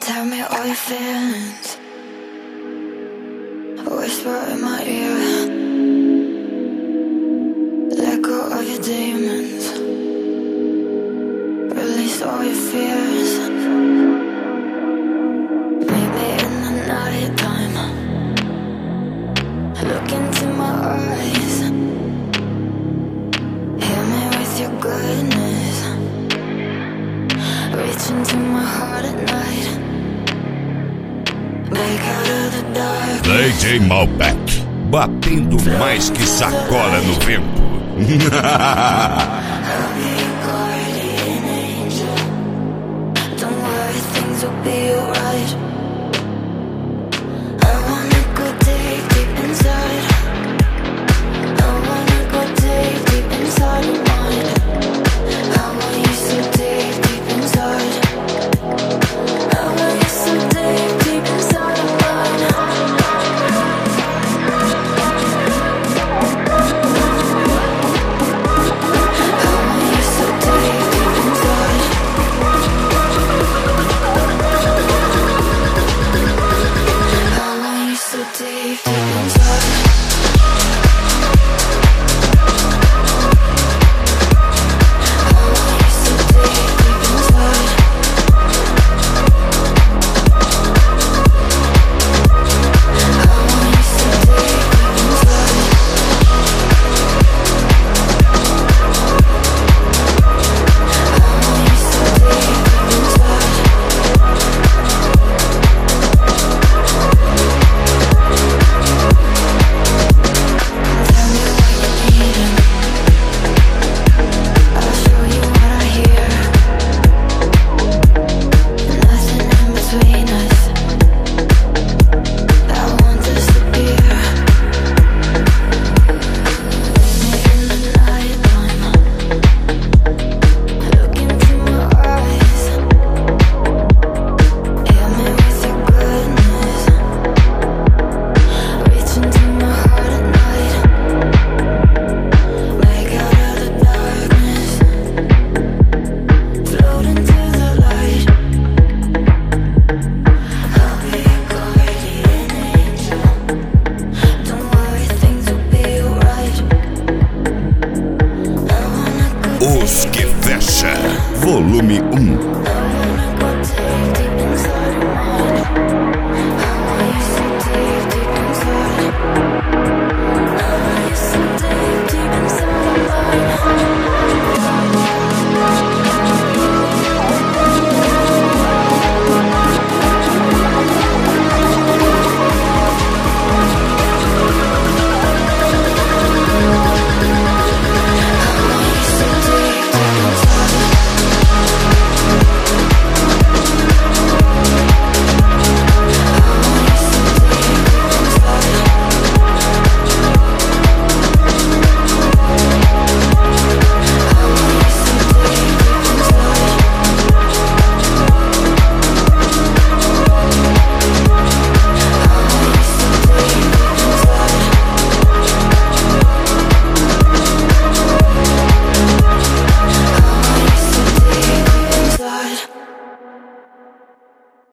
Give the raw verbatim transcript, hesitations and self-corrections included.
Tell me all your feelings, whisper in my ear. Let go of your demons, release all your fears. Meet me in the night time, look into my eyes. Hear me with your goodness, reach into my heart at night. D J Malbec, batendo mais que sacola no vento. Don't worry, things will be alright.